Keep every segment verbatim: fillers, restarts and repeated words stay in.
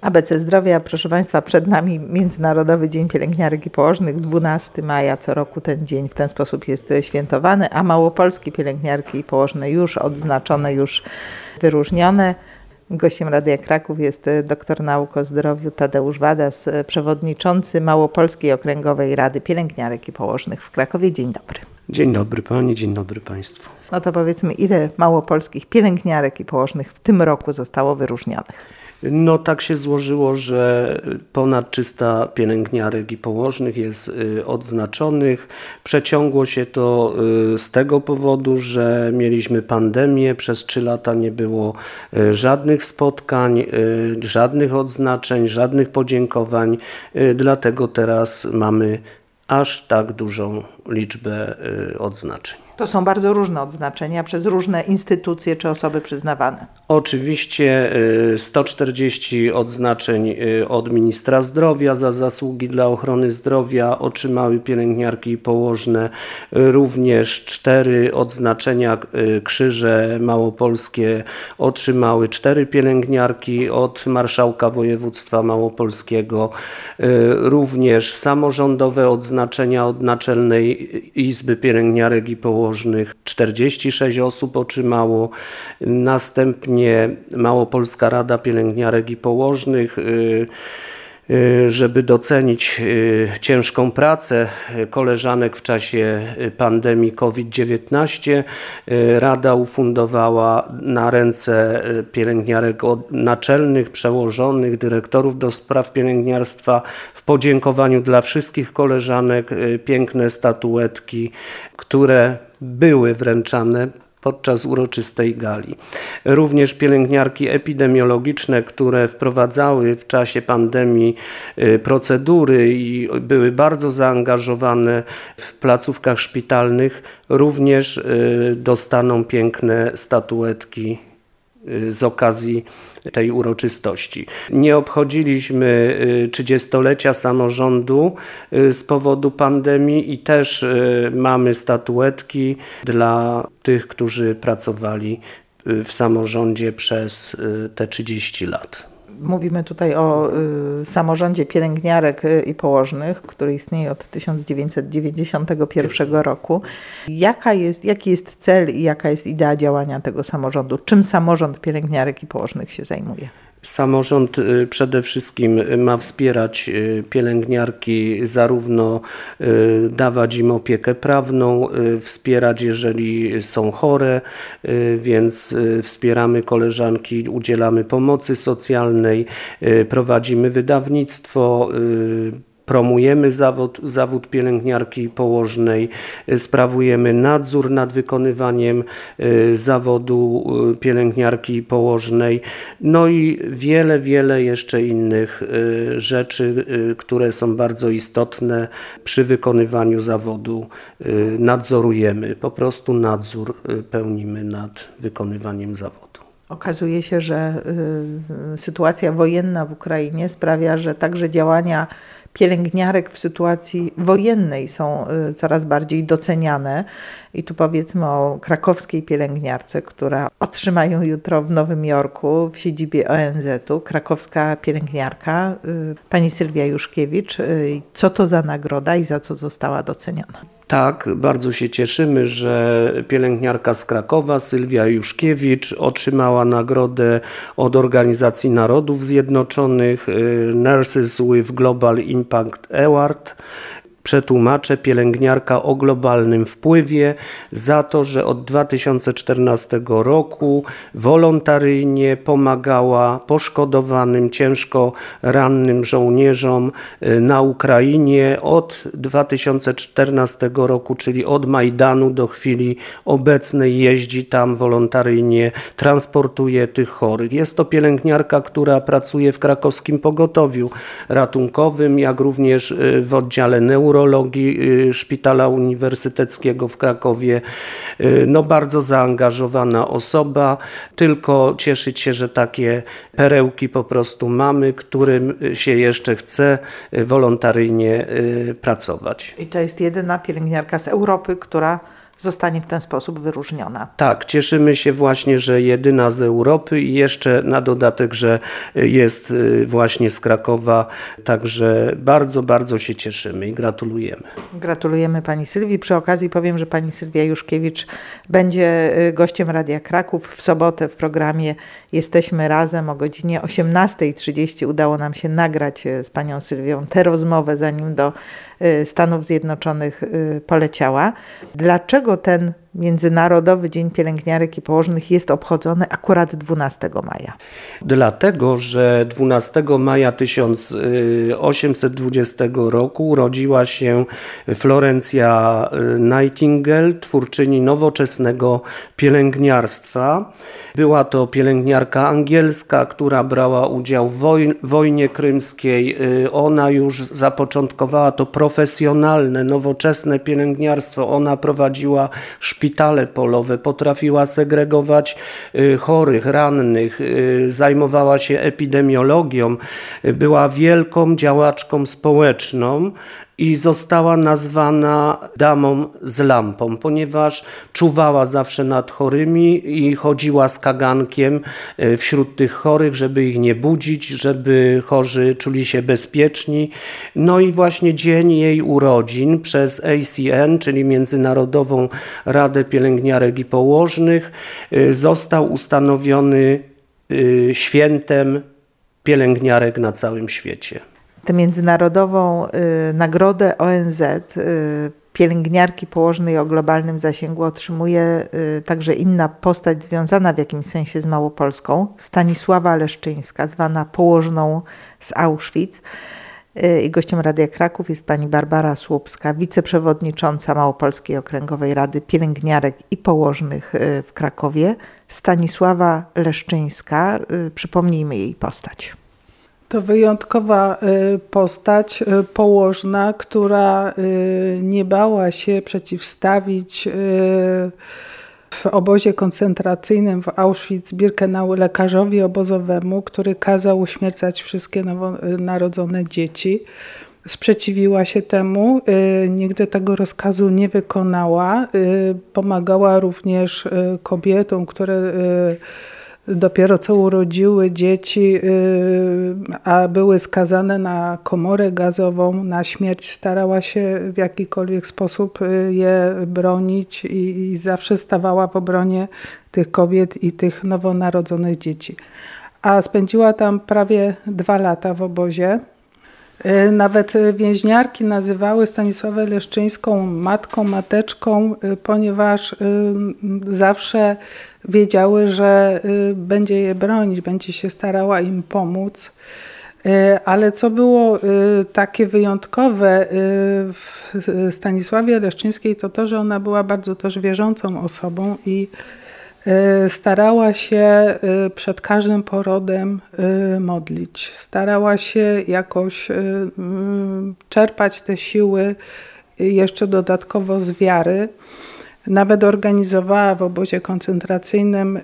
A B C Zdrowia, proszę Państwa, przed nami Międzynarodowy Dzień Pielęgniarek i Położnych, dwunastego maja, co roku ten dzień w ten sposób jest świętowany, a małopolskie pielęgniarki i położne już odznaczone, już wyróżnione. Gościem Radia Kraków jest doktor nauk o zdrowiu Tadeusz Wadas, przewodniczący Małopolskiej Okręgowej Rady Pielęgniarek i Położnych w Krakowie. Dzień dobry. Dzień dobry Pani, dzień dobry Państwu. No to powiedzmy, ile małopolskich pielęgniarek i położnych w tym roku zostało wyróżnionych? No tak się złożyło, że ponad trzysta pielęgniarek i położnych jest odznaczonych. Przeciągło się to z tego powodu, że mieliśmy pandemię, przez trzy lata nie było żadnych spotkań, żadnych odznaczeń, żadnych podziękowań, dlatego teraz mamy aż tak dużą liczbę odznaczeń. To są bardzo różne odznaczenia przez różne instytucje czy osoby przyznawane. Oczywiście sto czterdzieści odznaczeń od ministra zdrowia za zasługi dla ochrony zdrowia otrzymały pielęgniarki i położne. Również cztery odznaczenia krzyże małopolskie otrzymały cztery pielęgniarki od marszałka województwa małopolskiego. Również samorządowe odznaczenia od Naczelnej Izby Pielęgniarek i Położnych. czterdzieści sześć osób otrzymało. Następnie Małopolska Rada Pielęgniarek i Położnych, żeby docenić ciężką pracę koleżanek w czasie pandemii kowid dziewiętnaście, Rada ufundowała na ręce pielęgniarek naczelnych, przełożonych, dyrektorów do spraw pielęgniarstwa w podziękowaniu dla wszystkich koleżanek piękne statuetki, które były wręczane podczas uroczystej gali. Również pielęgniarki epidemiologiczne, które wprowadzały w czasie pandemii procedury i były bardzo zaangażowane w placówkach szpitalnych, również dostaną piękne statuetki z okazji tej uroczystości. Nie obchodziliśmy trzydziestolecia samorządu z powodu pandemii i też mamy statuetki dla tych, którzy pracowali w samorządzie przez te trzydzieści lat. Mówimy tutaj o y, samorządzie pielęgniarek i położnych, który istnieje od tysiąc dziewięćset dziewięćdziesiątego pierwszego roku. Jaka jest, jaki jest cel i jaka jest idea działania tego samorządu? Czym samorząd pielęgniarek i położnych się zajmuje? Samorząd przede wszystkim ma wspierać pielęgniarki, zarówno dawać im opiekę prawną, wspierać jeżeli są chore, więc wspieramy koleżanki, udzielamy pomocy socjalnej, prowadzimy wydawnictwo, promujemy zawód, zawód pielęgniarki i położnej, sprawujemy nadzór nad wykonywaniem y, zawodu y, pielęgniarki i położnej, no i wiele, wiele jeszcze innych y, rzeczy, y, które są bardzo istotne przy wykonywaniu zawodu. Y, nadzorujemy, po prostu nadzór y, pełnimy nad wykonywaniem zawodu. Okazuje się, że y, sytuacja wojenna w Ukrainie sprawia, że także działania pielęgniarek w sytuacji wojennej są y, coraz bardziej doceniane. I tu powiedzmy o krakowskiej pielęgniarce, która otrzyma ją jutro w Nowym Jorku w siedzibie O N Z u. Krakowska pielęgniarka, y, pani Sylwia Juszkiewicz. Y, co to za nagroda i za co została doceniona? Tak, bardzo się cieszymy, że pielęgniarka z Krakowa, Sylwia Juszkiewicz, otrzymała nagrodę od Organizacji Narodów Zjednoczonych Nurses with Global Impact Award. Przetłumaczę, pielęgniarka o globalnym wpływie, za to, że od dwa tysiące czternastego roku wolontaryjnie pomagała poszkodowanym, ciężko rannym żołnierzom na Ukrainie od dwa tysiące czternastego roku, czyli od Majdanu do chwili obecnej jeździ tam wolontaryjnie, transportuje tych chorych. Jest to pielęgniarka, która pracuje w krakowskim pogotowiu ratunkowym, jak również w oddziale neurologii Szpitala Uniwersyteckiego w Krakowie. No bardzo zaangażowana osoba, tylko cieszyć się, że takie perełki po prostu mamy, którym się jeszcze chce wolontaryjnie pracować. I to jest jedyna pielęgniarka z Europy, która zostanie w ten sposób wyróżniona. Tak, cieszymy się właśnie, że jedyna z Europy i jeszcze na dodatek, że jest właśnie z Krakowa, także bardzo, bardzo się cieszymy i gratulujemy. Gratulujemy pani Sylwii. Przy okazji powiem, że pani Sylwia Juszkiewicz będzie gościem Radia Kraków w sobotę w programie Jesteśmy Razem o godzinie osiemnasta trzydzieści. Udało nam się nagrać z panią Sylwią tę rozmowę, zanim do Stanów Zjednoczonych poleciała. Dlaczego ten Międzynarodowy Dzień Pielęgniarek i Położnych jest obchodzony akurat dwunastego maja? Dlatego, że dwunastego maja tysiąc osiemset dwudziestego roku urodziła się Florencja Nightingale, twórczyni nowoczesnego pielęgniarstwa. Była to pielęgniarka angielska, która brała udział w woj- wojnie krymskiej. Ona już zapoczątkowała to profesjonalne, nowoczesne pielęgniarstwo. Ona prowadziła szpitale polowe, potrafiła segregować chorych, rannych, zajmowała się epidemiologią, była wielką działaczką społeczną i została nazwana damą z lampą, ponieważ czuwała zawsze nad chorymi i chodziła z kagankiem wśród tych chorych, żeby ich nie budzić, żeby chorzy czuli się bezpieczni. No i właśnie dzień jej urodzin przez A C N, czyli Międzynarodową Radę Pielęgniarek i Położnych, został ustanowiony świętem pielęgniarek na całym świecie. Tę międzynarodową y, nagrodę O N Z y, pielęgniarki położnej o globalnym zasięgu otrzymuje y, także inna postać związana w jakimś sensie z Małopolską, Stanisława Leszczyńska, zwana położną z Auschwitz. Y, I gościem Radia Kraków jest pani Barbara Słupska, wiceprzewodnicząca Małopolskiej Okręgowej Rady Pielęgniarek i Położnych y, w Krakowie. Stanisława Leszczyńska, y, przypomnijmy jej postać. To wyjątkowa postać położna, która nie bała się przeciwstawić w obozie koncentracyjnym w Auschwitz-Birkenau lekarzowi obozowemu, który kazał uśmiercać wszystkie nowonarodzone dzieci. Sprzeciwiła się temu, nigdy tego rozkazu nie wykonała. Pomagała również kobietom, które dopiero co urodziły dzieci, a były skazane na komorę gazową, na śmierć. Starała się w jakikolwiek sposób je bronić i, i zawsze stawała w obronie tych kobiet i tych nowonarodzonych dzieci. A spędziła tam prawie dwa lata w obozie. Nawet więźniarki nazywały Stanisławę Leszczyńską matką, mateczką, ponieważ zawsze wiedziały, że będzie je bronić, będzie się starała im pomóc. Ale co było takie wyjątkowe w Stanisławie Leszczyńskiej, to to, że ona była bardzo też wierzącą osobą i starała się przed każdym porodem modlić. Starała się jakoś czerpać te siły jeszcze dodatkowo z wiary. Nawet organizowała w obozie koncentracyjnym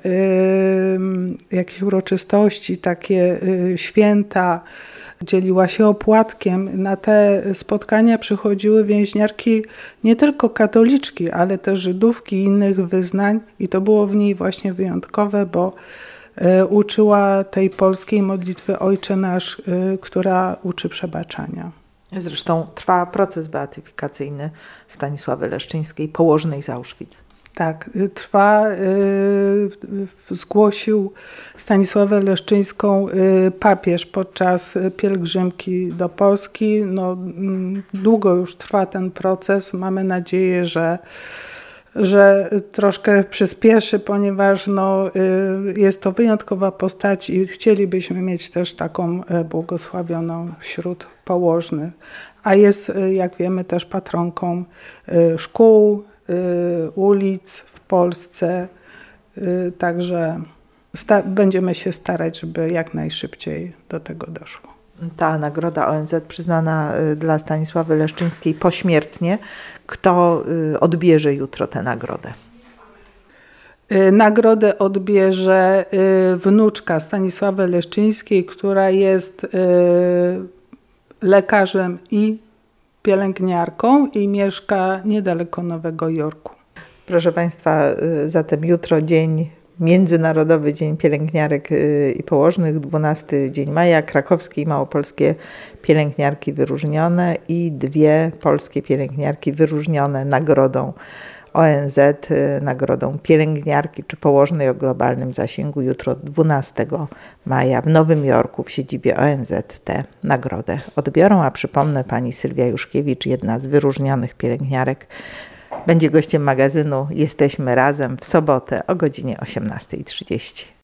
jakieś uroczystości, takie święta. Dzieliła się opłatkiem. Na te spotkania przychodziły więźniarki nie tylko katoliczki, ale też Żydówki i innych wyznań i to było w niej właśnie wyjątkowe, bo uczyła tej polskiej modlitwy Ojcze Nasz, która uczy przebaczania. Zresztą trwa proces beatyfikacyjny Stanisławy Leszczyńskiej, położnej z Auschwitz. Tak, trwa, zgłosił Stanisławę Leszczyńską papież podczas pielgrzymki do Polski. No, długo już trwa ten proces. Mamy nadzieję, że, że troszkę przyspieszy, ponieważ no, jest to wyjątkowa postać i chcielibyśmy mieć też taką błogosławioną wśród położnych. A jest, jak wiemy, też patronką szkół, ulic w Polsce, także sta- będziemy się starać, żeby jak najszybciej do tego doszło. Ta nagroda O N Z przyznana dla Stanisławy Leszczyńskiej pośmiertnie. Kto odbierze jutro tę nagrodę? Nagrodę odbierze wnuczka Stanisławy Leszczyńskiej, która jest lekarzem i pielęgniarką i mieszka niedaleko Nowego Jorku. Proszę Państwa, zatem jutro dzień Międzynarodowy Dzień Pielęgniarek i Położnych, dwunastego dzień maja, krakowskie i małopolskie pielęgniarki wyróżnione i dwie polskie pielęgniarki wyróżnione nagrodą O N Z, nagrodą pielęgniarki czy położnej o globalnym zasięgu. Jutro dwunastego maja w Nowym Jorku w siedzibie O N Z tę nagrodę odbiorą, a przypomnę, pani Sylwia Juszkiewicz, jedna z wyróżnionych pielęgniarek, będzie gościem magazynu Jesteśmy Razem w sobotę o godzinie osiemnastej trzydzieści.